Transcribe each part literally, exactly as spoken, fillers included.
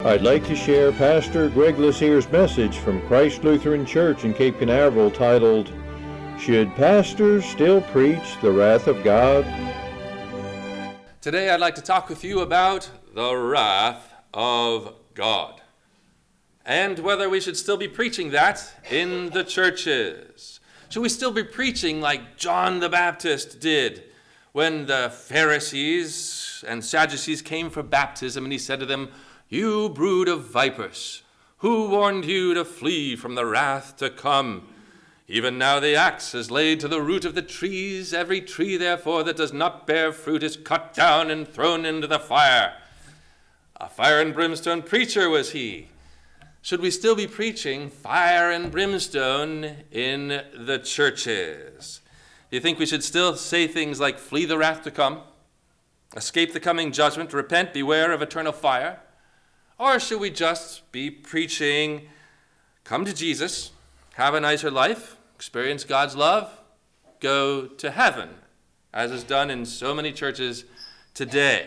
I'd like to share Pastor Greg Lasier's message from Christ Lutheran Church in Cape Canaveral titled, Should Pastors Still Preach the Wrath of God? Today I'd like to talk with you about the wrath of God and whether we should still be preaching that in the churches. Should we still be preaching like John the Baptist did when the Pharisees and Sadducees came for baptism and he said to them, "You brood of vipers, who warned you to flee from the wrath to come? Even now the axe is laid to the root of the trees. Every tree, therefore, that does not bear fruit is cut down and thrown into the fire." A fire and brimstone preacher was he. Should we still be preaching fire and brimstone in the churches? Do you think we should still say things like, flee the wrath to come, escape the coming judgment, repent, beware of eternal fire? Or should we just be preaching, come to Jesus, have a nicer life, experience God's love, go to heaven, as is done in so many churches today?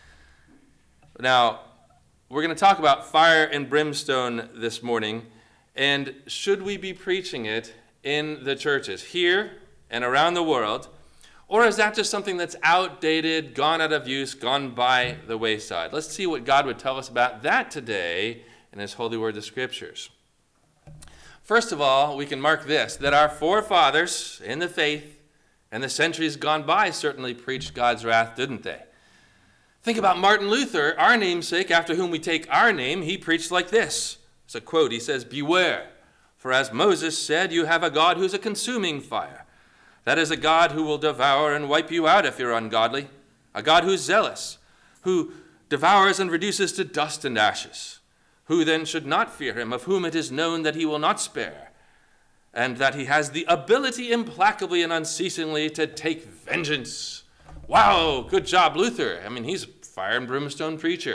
Now, we're going to talk about fire and brimstone this morning, and should we be preaching it in the churches, here and around the world, or is that just something that's outdated, gone out of use, gone by the wayside? Let's see what God would tell us about that today in His holy word, the Scriptures. First of all, we can mark this, that our forefathers in the faith and the centuries gone by certainly preached God's wrath, didn't they? Think about Martin Luther, our namesake, after whom we take our name. He preached like this. It's a quote. He says, "Beware, for as Moses said, you have a God who's a consuming fire. That is a God who will devour and wipe you out if you're ungodly. A God who's zealous, who devours and reduces to dust and ashes. Who then should not fear him, of whom it is known that he will not spare, and that he has the ability implacably and unceasingly to take vengeance." Wow, good job, Luther. I mean, he's a fire and brimstone preacher.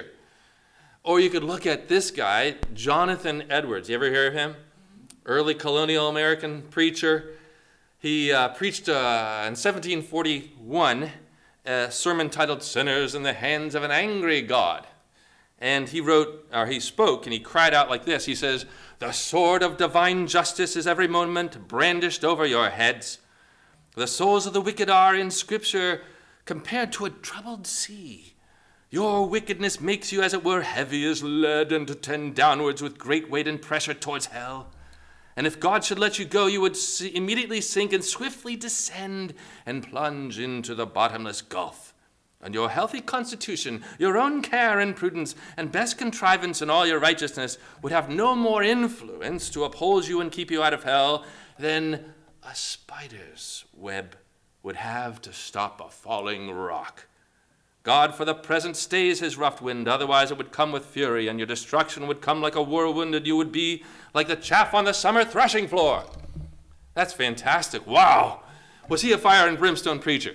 Or you could look at this guy, Jonathan Edwards. You ever hear of him? Early colonial American preacher. He uh, preached uh, in seventeen forty-one a sermon titled "Sinners in the Hands of an Angry God." And he wrote, or he spoke, and he cried out like this. He says, "The sword of divine justice is every moment brandished over your heads. The souls of the wicked are in Scripture compared to a troubled sea. Your wickedness makes you, as it were, heavy as lead and to tend downwards with great weight and pressure towards hell. And if God should let you go, you would immediately sink and swiftly descend and plunge into the bottomless gulf. And your healthy constitution, your own care and prudence, and best contrivance in all your righteousness would have no more influence to uphold you and keep you out of hell than a spider's web would have to stop a falling rock. God for the present stays his rough wind, otherwise it would come with fury, and your destruction would come like a whirlwind, and you would be like the chaff on the summer threshing floor." That's fantastic. Wow. Was he a fire and brimstone preacher?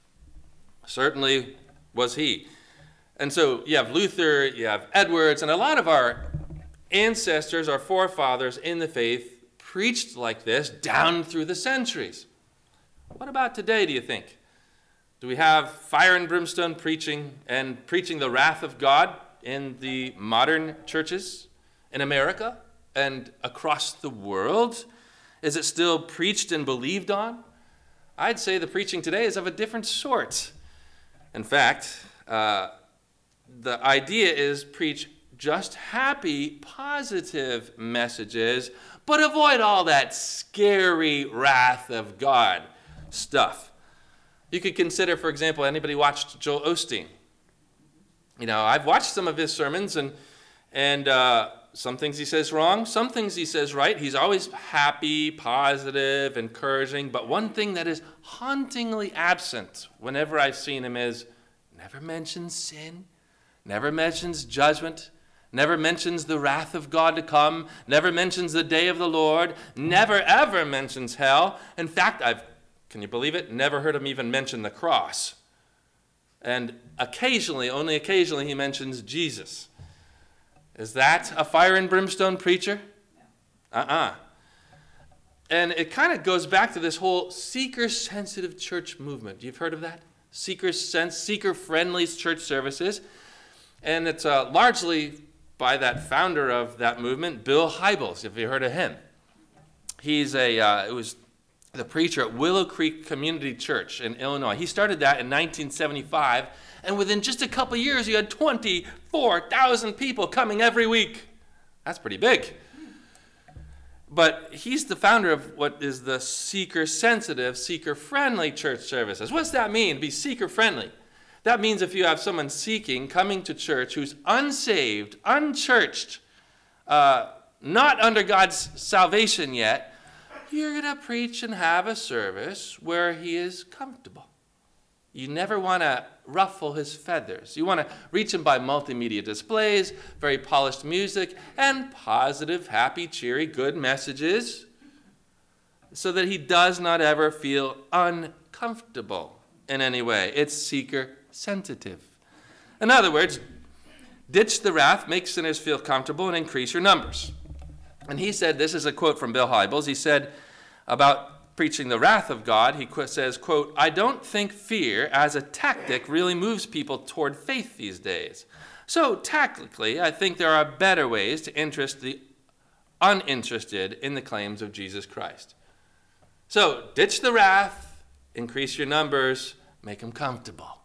Certainly was he. And so you have Luther, you have Edwards, and a lot of our ancestors, our forefathers in the faith, preached like this down through the centuries. What about today, do you think? Do we have fire and brimstone preaching and preaching the wrath of God in the modern churches in America and across the world? Is it still preached and believed on? I'd say the preaching today is of a different sort. In fact, uh, the idea is preach just happy, positive messages, but avoid all that scary wrath of God stuff. You could consider, for example, anybody watched Joel Osteen? You know, I've watched some of his sermons, and and uh, some things he says wrong, some things he says right. He's always happy, positive, encouraging, but one thing that is hauntingly absent whenever I've seen him is never mentions sin, never mentions judgment, never mentions the wrath of God to come, never mentions the day of the Lord, never ever mentions hell. In fact, I've Can you believe it? Never heard him even mention the cross. And occasionally, only occasionally, he mentions Jesus. Is that a fire and brimstone preacher? Uh-uh. And it kind of goes back to this whole seeker-sensitive church movement. You've heard of that? Seeker-sense, seeker-friendly church services. And it's uh, largely by that founder of that movement, Bill Hybels, if you heard of him. He's a, uh, it was the preacher at Willow Creek Community Church in Illinois. He started that in nineteen seventy-five, and within just a couple of years, he had twenty-four thousand people coming every week. That's pretty big. But he's the founder of what is the seeker-sensitive, seeker-friendly church services. What's that mean, to be seeker-friendly? That means if you have someone seeking, coming to church, who's unsaved, unchurched, uh, not under God's salvation yet, you're going to preach and have a service where he is comfortable. You never want to ruffle his feathers. You want to reach him by multimedia displays, very polished music, and positive, happy, cheery, good messages so that he does not ever feel uncomfortable in any way. It's seeker-sensitive. In other words, ditch the wrath, make sinners feel comfortable, and increase your numbers. And he said, this is a quote from Bill Hybels, he said about preaching the wrath of God, he says, quote, "I don't think fear as a tactic really moves people toward faith these days. So tactically, I think there are better ways to interest the uninterested in the claims of Jesus Christ." So ditch the wrath, increase your numbers, make them comfortable.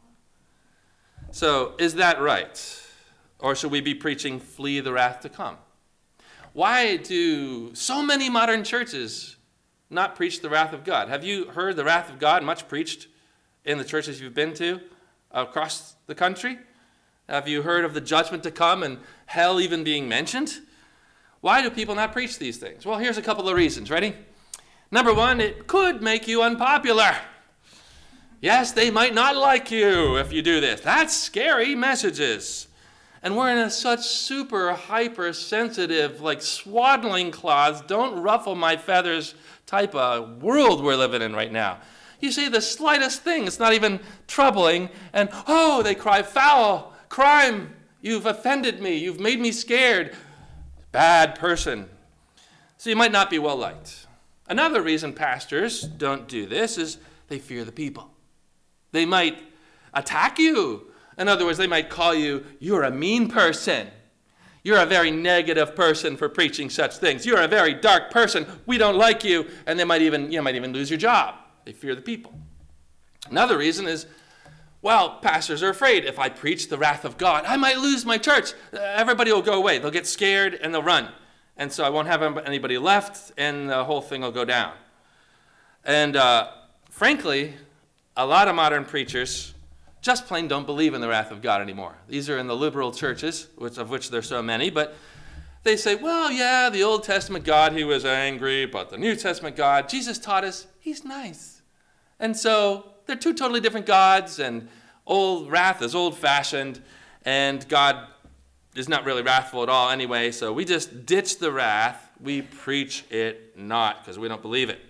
So is that right? Or should we be preaching flee the wrath to come? Why do so many modern churches not preach the wrath of God? Have you heard the wrath of God much preached in the churches you've been to across the country? Have you heard of the judgment to come and hell even being mentioned? Why do people not preach these things? Well, here's a couple of reasons. Ready? Number one, it could make you unpopular. Yes, they might not like you if you do this. That's scary messages. And we're in a such super hypersensitive, like swaddling cloths, don't ruffle my feathers type of world we're living in right now. You say the slightest thing, it's not even troubling, and oh, they cry, foul, crime, you've offended me, you've made me scared. Bad person. So you might not be well liked. Another reason pastors don't do this is they fear the people. They might attack you. In other words, they might call you, you're a mean person. You're a very negative person for preaching such things. You're a very dark person. We don't like you. And they might even, you might even lose your job. They fear the people. Another reason is, well, pastors are afraid if I preach the wrath of God, I might lose my church. Everybody will go away. They'll get scared and they'll run. And so I won't have anybody left and the whole thing will go down. And uh, frankly, a lot of modern preachers just plain don't believe in the wrath of God anymore. These are in the liberal churches, which, of which there's so many, but they say, well, yeah, the Old Testament God, he was angry, but the New Testament God, Jesus taught us, he's nice. And so they're two totally different gods, and old wrath is old-fashioned, and God is not really wrathful at all anyway, so we just ditch the wrath, we preach it not, because we don't believe it.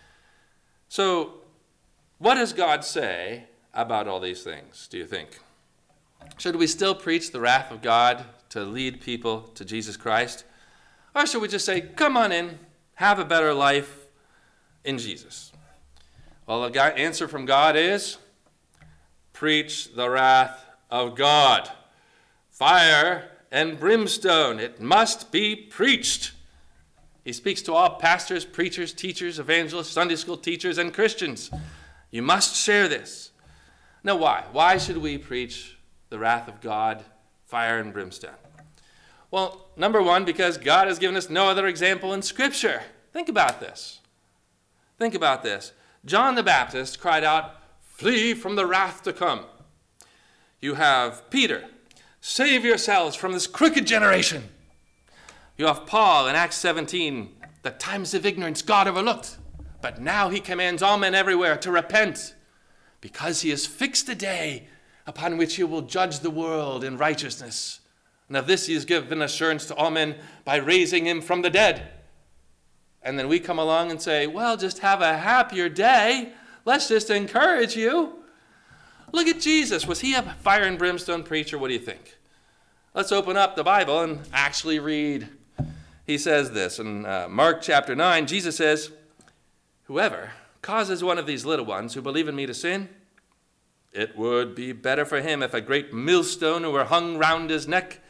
So what does God say about all these things, do you think? Should we still preach the wrath of God to lead people to Jesus Christ? Or should we just say, come on in, have a better life in Jesus? Well, the answer from God is, preach the wrath of God. Fire and brimstone, it must be preached. He speaks to all pastors, preachers, teachers, evangelists, Sunday school teachers, and Christians. You must share this. Now, why? Why should we preach the wrath of God, fire and brimstone? Well, number one, because God has given us no other example in Scripture. Think about this. Think about this. John the Baptist cried out, flee from the wrath to come. You have Peter, save yourselves from this crooked generation. You have Paul in Acts seventeen, the times of ignorance God overlooked, but now he commands all men everywhere to repent, because he has fixed a day upon which he will judge the world in righteousness. And of this he has given assurance to all men by raising him from the dead. And then we come along and say, well, just have a happier day. Let's just encourage you. Look at Jesus. Was he a fire and brimstone preacher? What do you think? Let's open up the Bible and actually read. He says this in uh, Mark chapter nine. Jesus says, whoever causes one of these little ones who believe in me to sin, it would be better for him if a great millstone were hung round his neck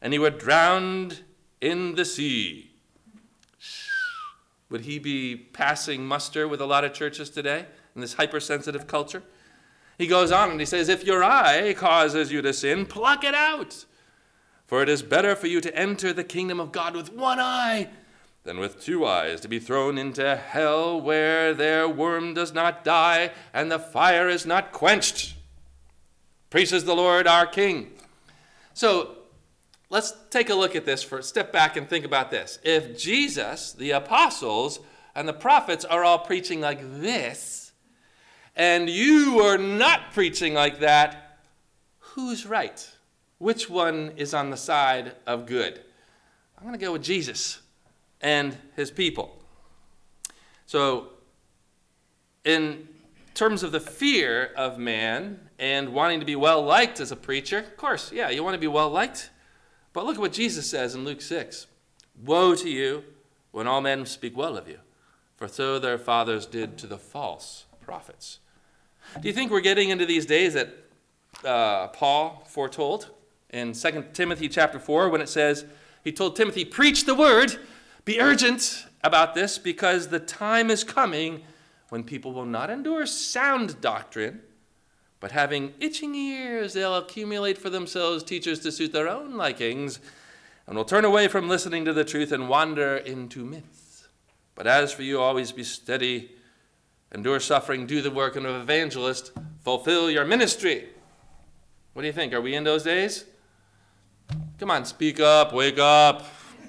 and he were drowned in the sea. Would he be passing muster with a lot of churches today in this hypersensitive culture? He goes on and he says, if your eye causes you to sin, pluck it out. For it is better for you to enter the kingdom of God with one eye than with two eyes to be thrown into hell, where their worm does not die and the fire is not quenched. Praises the Lord our King. So let's take a look at this for step back and think about this. If Jesus, the apostles, and the prophets are all preaching like this, and you are not preaching like that, who's right? Which one is on the side of good? I'm going to go with Jesus and his people. So in terms of the fear of man and wanting to be well-liked as a preacher, of course, yeah, you want to be well-liked. But look at what Jesus says in Luke six. Woe to you when all men speak well of you, for so their fathers did to the false prophets. Do you think we're getting into these days that uh, Paul foretold in Second Timothy chapter four when it says, he told Timothy, preach the word, be urgent about this, because the time is coming when people will not endure sound doctrine, but having itching ears, they'll accumulate for themselves teachers to suit their own likings, and will turn away from listening to the truth and wander into myths. But as for you, always be steady, endure suffering, do the work of an evangelist, fulfill your ministry. What do you think? Are we in those days? Come on, speak up, wake up.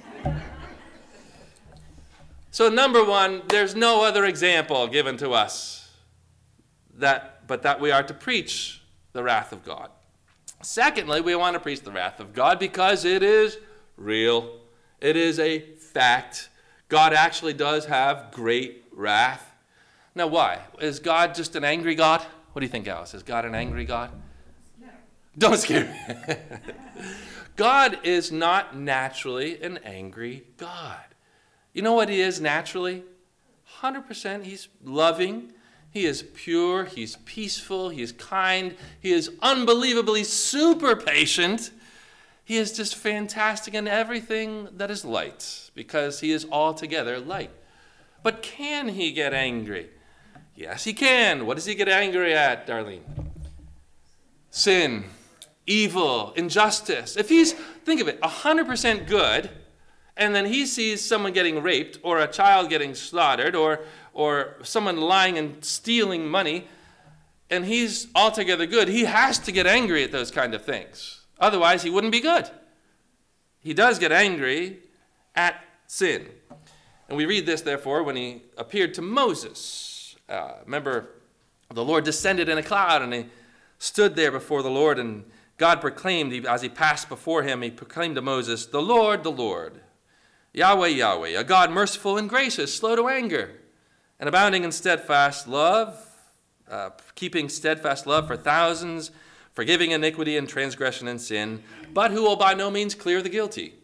So number one, there's no other example given to us that, but that we are to preach the wrath of God. Secondly, we want to preach the wrath of God because it is real. It is a fact. God actually does have great wrath. Now why? Is God just an angry God? What do you think, Alice? Is God an angry God? No. Don't scare me. God is not naturally an angry God. You know what he is naturally? one hundred percent he's loving. He is pure. He's peaceful. He is kind. He is unbelievably super patient. He is just fantastic in everything that is light because he is altogether light. But can he get angry? Yes, he can. What does he get angry at, Darlene? Sin, evil, injustice. If he's, think of it, one hundred percent good, and then he sees someone getting raped or a child getting slaughtered or, or someone lying and stealing money, and he's altogether good, he has to get angry at those kind of things. Otherwise, he wouldn't be good. He does get angry at sin. And we read this, therefore, when he appeared to Moses. Uh, remember, the Lord descended in a cloud, and he stood there before the Lord, and God proclaimed, as he passed before him, he proclaimed to Moses, the Lord, the Lord, Yahweh, Yahweh, a God merciful and gracious, slow to anger, and abounding in steadfast love, uh, keeping steadfast love for thousands, forgiving iniquity and transgression and sin, but who will by no means clear the guilty,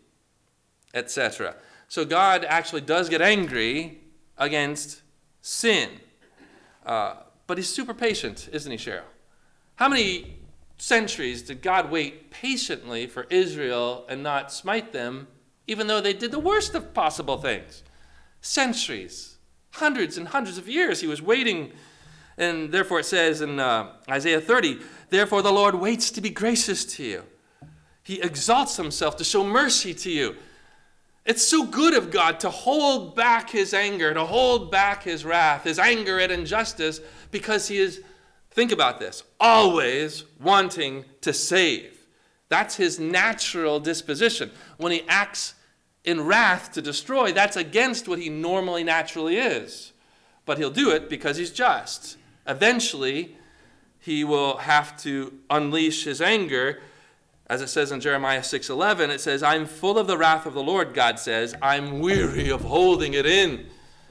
et cetera. So God actually does get angry against sin. Uh, but he's super patient, isn't he, Cheryl? How many centuries did God wait patiently for Israel and not smite them, even though they did the worst of possible things? Centuries, hundreds and hundreds of years he was waiting. And therefore it says in uh, Isaiah thirty, therefore the Lord waits to be gracious to you. He exalts himself to show mercy to you. It's so good of God to hold back his anger, to hold back his wrath, his anger at injustice, because he is, think about this, always wanting to save. That's his natural disposition. When he acts in wrath to destroy, that's against what he normally naturally is. But he'll do it because he's just. Eventually, he will have to unleash his anger. As it says in Jeremiah six eleven, it says, I'm full of the wrath of the Lord, God says. I'm weary of holding it in.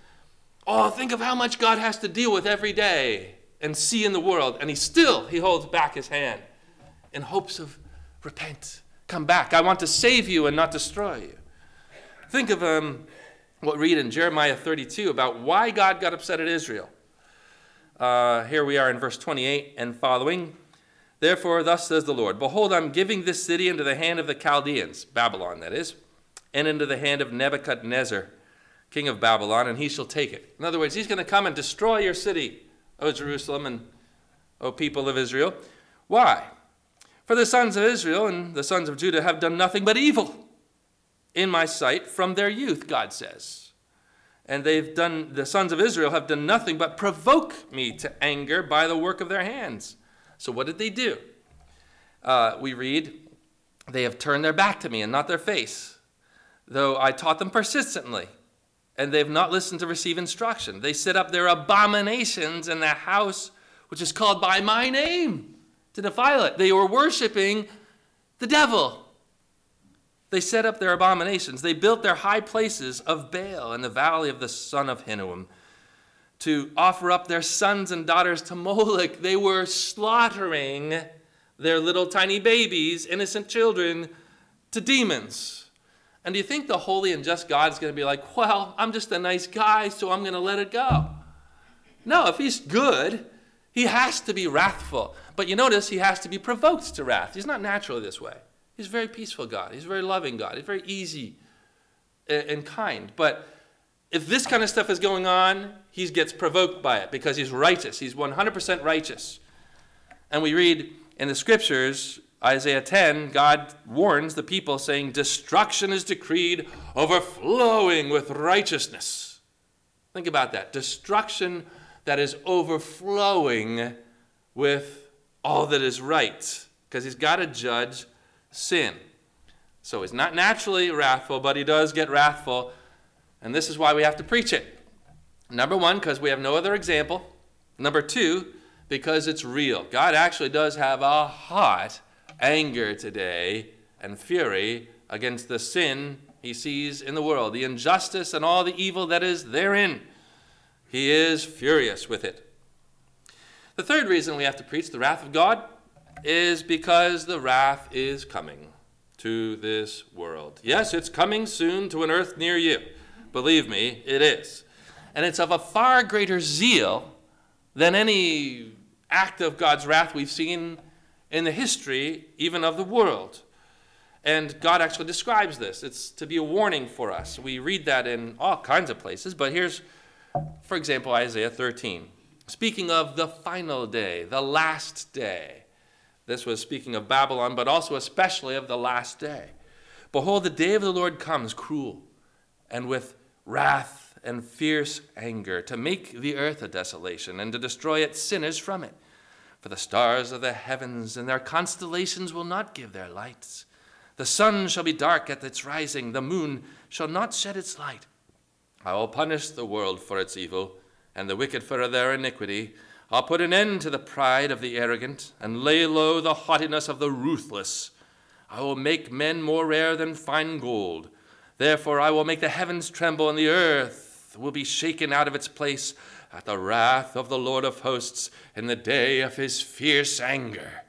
Oh, think of how much God has to deal with every day and see in the world. And he still, he holds back his hand in hopes of, repent, come back. I want to save you and not destroy you. Think of um, what we read in Jeremiah thirty-two about why God got upset at Israel. Uh, here we are in verse twenty-eight and following. Therefore, thus says the Lord, behold, I'm giving this city into the hand of the Chaldeans, Babylon that is, and into the hand of Nebuchadnezzar, king of Babylon, and he shall take it. In other words, he's going to come and destroy your city, O Jerusalem, and O people of Israel. Why? For the sons of Israel and the sons of Judah have done nothing but evil in my sight from their youth, God says. And they've done, the sons of Israel have done nothing but provoke me to anger by the work of their hands. So what did they do? Uh, we read, they have turned their back to me and not their face, though I taught them persistently, and they have not listened to receive instruction. They set up their abominations in the house which is called by my name to defile it. They were worshiping the devil. They set up their abominations. They built their high places of Baal in the valley of the son of Hinnom to offer up their sons and daughters to Moloch. They were slaughtering their little tiny babies, innocent children, to demons. And do you think the holy and just God is going to be like, well, I'm just a nice guy, so I'm going to let it go? No, if he's good, he has to be wrathful. But you notice he has to be provoked to wrath. He's not naturally this way. He's a very peaceful God. He's a very loving God. He's very easy and kind. But if this kind of stuff is going on, he gets provoked by it because he's righteous. He's one hundred percent righteous. And we read in the scriptures, Isaiah ten, God warns the people saying, destruction is decreed, overflowing with righteousness. Think about that. Destruction that is overflowing with all that is right. Because he's got to judge sin. So he's not naturally wrathful, but he does get wrathful. And this is why we have to preach it. Number one, because we have no other example. Number two, because it's real. God actually does have a hot anger today and fury against the sin he sees in the world, the injustice and all the evil that is therein. He is furious with it. The third reason we have to preach the wrath of God is because the wrath is coming to this world. Yes, it's coming soon to an earth near you. Believe me, it is. And it's of a far greater zeal than any act of God's wrath we've seen in the history, even of the world. And God actually describes this. It's to be a warning for us. We read that in all kinds of places, but here's, for example, Isaiah thirteen. Speaking of the final day, the last day. This was speaking of Babylon, but also especially of the last day. Behold, the day of the Lord comes cruel, and with wrath and fierce anger, to make the earth a desolation, and to destroy its sinners from it. For the stars of the heavens and their constellations will not give their lights. The sun shall be dark at its rising, the moon shall not shed its light. I will punish the world for its evil, and the wicked for their iniquity. I'll put an end to the pride of the arrogant, and lay low the haughtiness of the ruthless. I will make men more rare than fine gold. Therefore I will make the heavens tremble, and the earth will be shaken out of its place at the wrath of the Lord of hosts in the day of his fierce anger.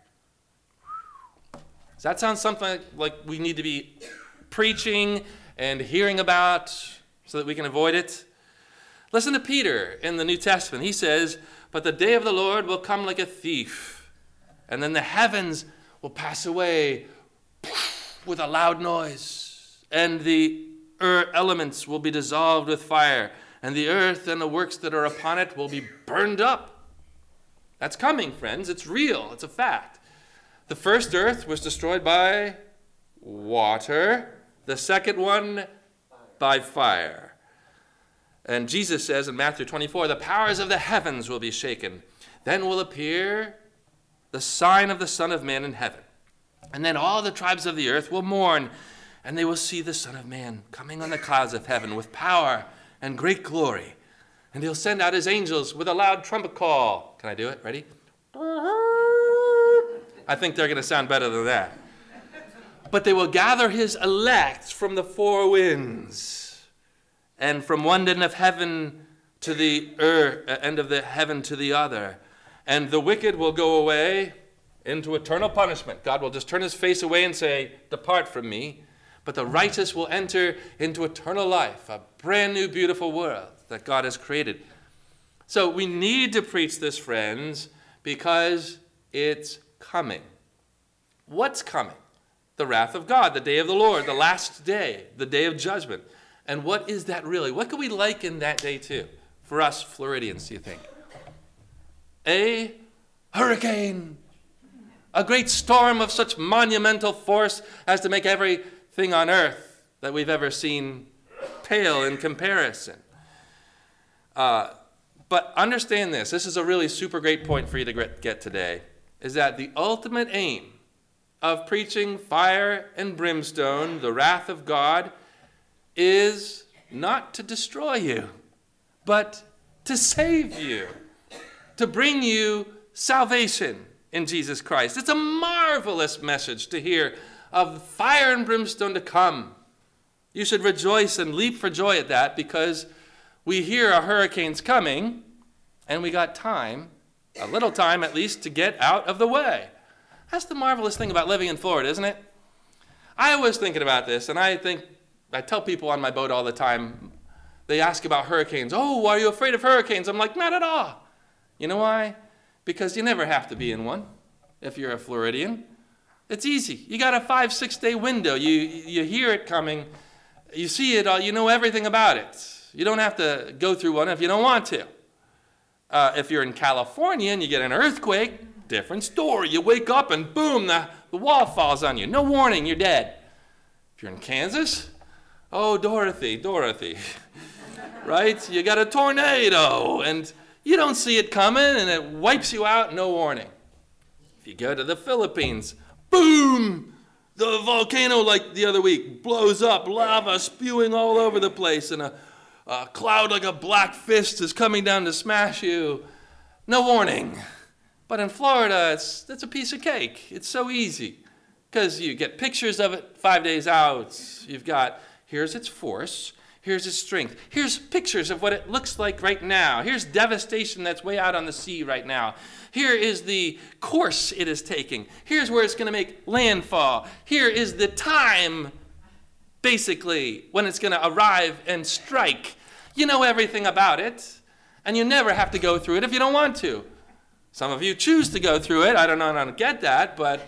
Does that sound something like we need to be preaching and hearing about so that we can avoid it? Listen to Peter in the New Testament. He says, but the day of the Lord will come like a thief, and then the heavens will pass away with a loud noise, and the earth elements will be dissolved with fire, and the earth and the works that are upon it will be burned up. That's coming, friends. It's real. It's a fact. The first earth was destroyed by water. The second one by fire. And Jesus says in Matthew twenty-four, the powers of the heavens will be shaken. Then will appear the sign of the Son of Man in heaven. And then all the tribes of the earth will mourn, and they will see the Son of Man coming on the clouds of heaven with power and great glory. And he'll send out his angels with a loud trumpet call. Can I do it? Ready? I think they're going to sound better than that. But they will gather his elect from the four winds, and from one end of heaven to the earth, end of the heaven to the other. And the wicked will go away into eternal punishment. God will just turn his face away and say, depart from me. But the righteous will enter into eternal life, a brand new, beautiful world that God has created. So we need to preach this, friends, because it's coming. What's coming? The wrath of God, the day of the Lord, the last day, the day of judgment. And what is that really? What could we liken that day to for us Floridians, do you think? A hurricane. A great storm of such monumental force as to make everything on earth that we've ever seen pale in comparison. Uh, but understand this. This is a really super great point for you to get today, is that the ultimate aim of preaching fire and brimstone, the wrath of God, is not to destroy you, but to save you, to bring you salvation in Jesus Christ. It's a marvelous message to hear of fire and brimstone to come. You should rejoice and leap for joy at that, because we hear a hurricane's coming and we got time, a little time at least, to get out of the way. That's the marvelous thing about living in Florida, isn't it? I was thinking about this, and I think, I tell people on my boat all the time, they ask about hurricanes. Oh, are you afraid of hurricanes? I'm like, not at all. You know why? Because you never have to be in one if you're a Floridian. It's easy. You got a five, six day window. You, you hear it coming. You see it all. You know everything about it. You don't have to go through one if you don't want to. Uh, if you're in California and you get an earthquake, different story. You wake up and boom, the, the wall falls on you. No warning, you're dead. If you're in Kansas, oh, Dorothy, Dorothy, right? You got a tornado and you don't see it coming and it wipes you out, no warning. If you go to the Philippines, boom, the volcano like the other week blows up, lava spewing all over the place, and a, a cloud like a black fist is coming down to smash you. No warning. But in Florida, it's, it's a piece of cake. It's so easy because you get pictures of it five days out. You've got, here's its force. Here's its strength. Here's pictures of what it looks like right now. Here's devastation that's way out on the sea right now. Here is the course it is taking. Here's where it's going to make landfall. Here is the time, basically, when it's going to arrive and strike. You know everything about it, and you never have to go through it if you don't want to. Some of you choose to go through it. I don't know how to get that, but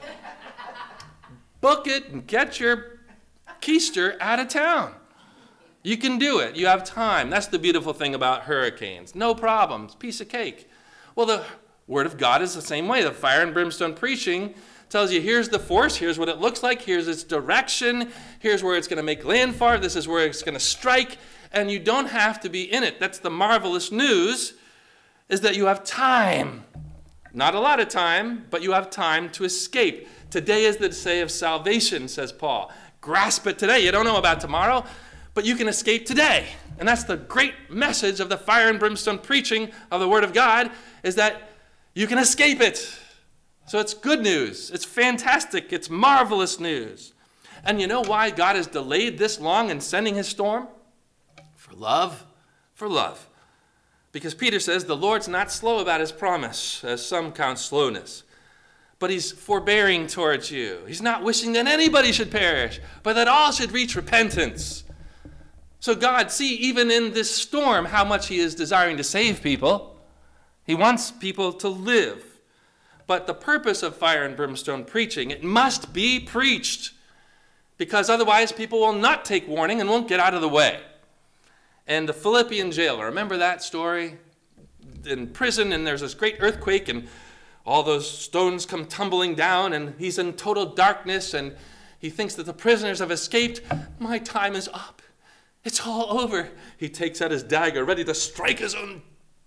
book it and get your keister out of town. You can do it. You have time. That's the beautiful thing about hurricanes. No problems. Piece of cake. Well, the Word of God is the same way. The fire and brimstone preaching tells you here's the force, here's what it looks like, here's its direction, here's where it's going to make landfall, this is where it's going to strike, and you don't have to be in it. That's the marvelous news, is that you have time. Not a lot of time, but you have time to escape. Today is the day of salvation, says Paul. Grasp it today. You don't know about tomorrow, but you can escape today. And that's the great message of the fire and brimstone preaching of the Word of God, is that you can escape it. So it's good news. It's fantastic. It's marvelous news. And you know why God has delayed this long in sending his storm? For love. For love. Because Peter says the Lord's not slow about his promise, as some count slowness, but he's forbearing towards you. He's not wishing that anybody should perish, but that all should reach repentance. So God, see, even in this storm, how much he is desiring to save people. He wants people to live. But the purpose of fire and brimstone preaching, it must be preached, because otherwise people will not take warning and won't get out of the way. And the Philippian jailer, remember that story? In prison, and there's this great earthquake, and all those stones come tumbling down, and he's in total darkness, and he thinks that the prisoners have escaped. My time is up. It's all over. He takes out his dagger, ready to strike his own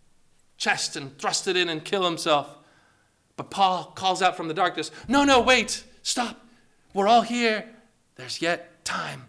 chest and thrust it in and kill himself. But Paul calls out from the darkness, no, no, wait, stop. We're all here. There's yet time.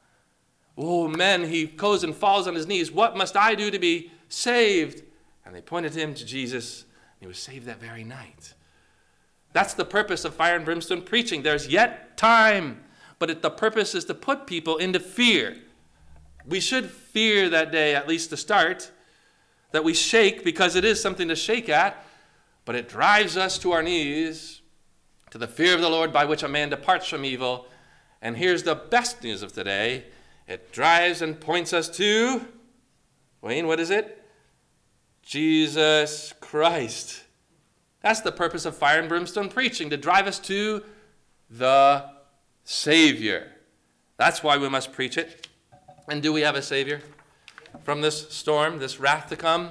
Oh, men, he goes and falls on his knees. What must I do to be saved? And they pointed him to Jesus. And he was saved that very night. That's the purpose of fire and brimstone preaching. There's yet time. But it, the purpose is to put people into fear. We should fear that day, at least to start, that we shake, because it is something to shake at. But it drives us to our knees, to the fear of the Lord, by which a man departs from evil. And here's the best news of today. It drives and points us to, Wayne, what is it? Jesus Christ. That's the purpose of fire and brimstone preaching, to drive us to the Savior. That's why we must preach it. And do we have a Savior from this storm, this wrath to come?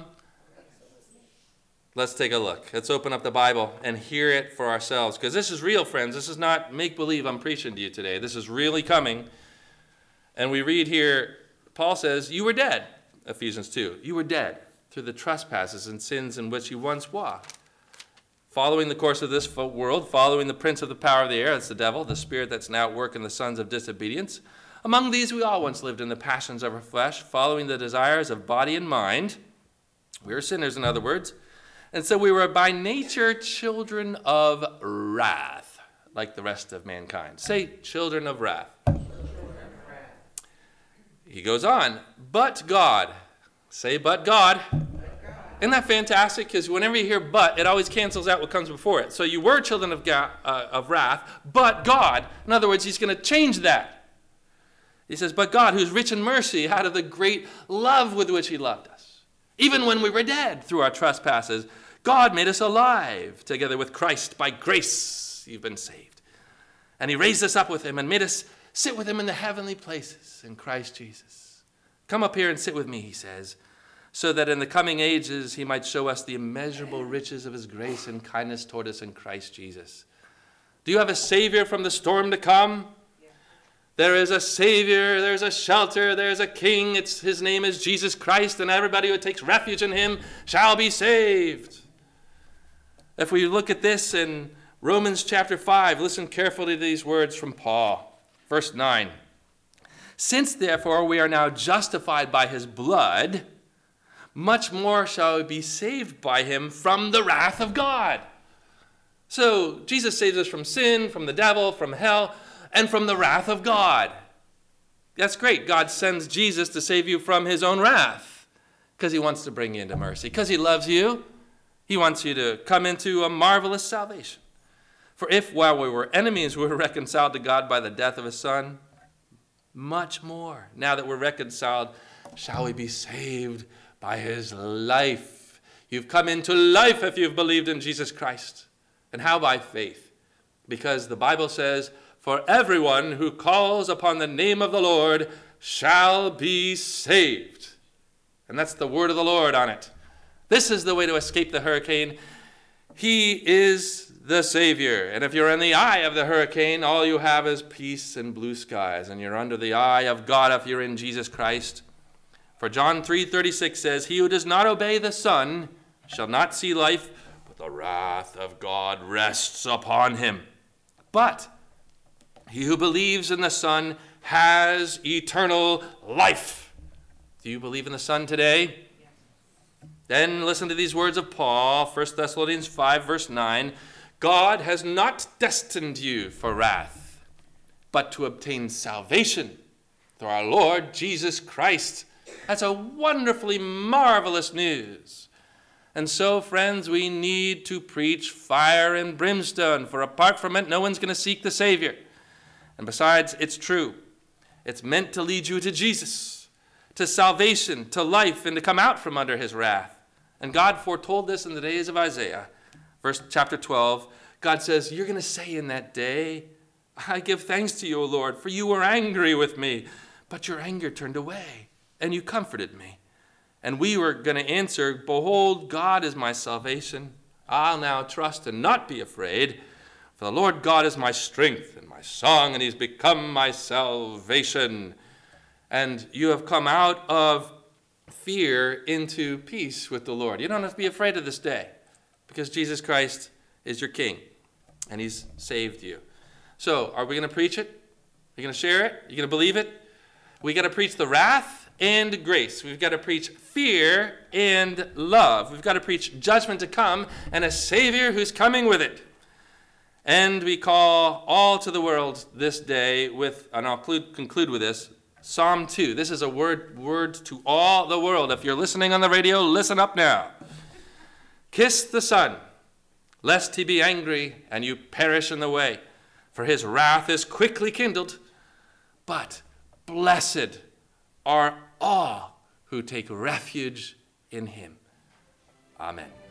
Let's take a look. Let's open up the Bible and hear it for ourselves. Because this is real, friends. This is not make-believe I'm preaching to you today. This is really coming. And we read here, Paul says, you were dead, Ephesians two. You were dead through the trespasses and sins in which you once walked, following the course of this world, following the prince of the power of the air, that's the devil, the spirit that's now at work in the sons of disobedience. Among these we all once lived in the passions of our flesh, following the desires of body and mind. We were sinners, in other words. And so we were by nature children of wrath, like the rest of mankind. Say, children of wrath. He goes on, but God. Say, but God. Isn't that fantastic? Because whenever you hear but, it always cancels out what comes before it. So you were children of, ga- uh, of wrath, but God. In other words, he's going to change that. He says, but God, who's rich in mercy, out of the great love with which he loved us. Even when we were dead through our trespasses, God made us alive together with Christ. By grace, you've been saved. And he raised us up with him and made us sit with him in the heavenly places in Christ Jesus. Come up here and sit with me, he says, so that in the coming ages he might show us the immeasurable riches of his grace and kindness toward us in Christ Jesus. Do you have a Savior from the storm to come? Yeah. There is a Savior, there's a shelter, there's a King. It's, his name is Jesus Christ, and everybody who takes refuge in him shall be saved. If we look at this in Romans chapter five, listen carefully to these words from Paul. Verse nine. Since therefore we are now justified by his blood, much more shall we be saved by him from the wrath of God. So Jesus saves us from sin, from the devil, from hell, and from the wrath of God. That's great. God sends Jesus to save you from his own wrath because he wants to bring you into mercy. Because he loves you, he wants you to come into a marvelous salvation. For if while we were enemies we were reconciled to God by the death of his Son, much more, now that we're reconciled, shall we be saved by his life. You've come into life if you've believed in Jesus Christ. And how? By faith. Because the Bible says, for everyone who calls upon the name of the Lord shall be saved. And that's the word of the Lord on it. This is the way to escape the hurricane. He is the Savior. And if you're in the eye of the hurricane, all you have is peace and blue skies. And you're under the eye of God if you're in Jesus Christ. For John three thirty-six says, he who does not obey the Son shall not see life, but the wrath of God rests upon him. But he who believes in the Son has eternal life. Do you believe in the Son today? Then listen to these words of Paul, First Thessalonians five, verse nine. God has not destined you for wrath, but to obtain salvation through our Lord Jesus Christ. That's a wonderfully marvelous news. And so, friends, we need to preach fire and brimstone, for apart from it, no one's going to seek the Savior. And besides, it's true. It's meant to lead you to Jesus, to salvation, to life, and to come out from under his wrath. And God foretold this in the days of Isaiah. Verse chapter twelve, God says, you're going to say in that day, I give thanks to you, O Lord, for you were angry with me, but your anger turned away, and you comforted me. And we were going to answer, behold, God is my salvation. I'll now trust and not be afraid, for the Lord God is my strength and my song, and he's become my salvation. And you have come out of fear into peace with the Lord. You don't have to be afraid of this day, because Jesus Christ is your King, and he's saved you. So, are we going to preach it? Are you going to share it? Are you going to believe it? We got to preach the wrath and grace. We've got to preach fear and love. We've got to preach judgment to come and a Savior who's coming with it. And we call all to the world this day with, and I'll conclude, conclude with this, Psalm two. This is a word, word to all the world. If you're listening on the radio, listen up now. Kiss the Son, lest he be angry and you perish in the way, for his wrath is quickly kindled. But blessed are all who take refuge in him. Amen.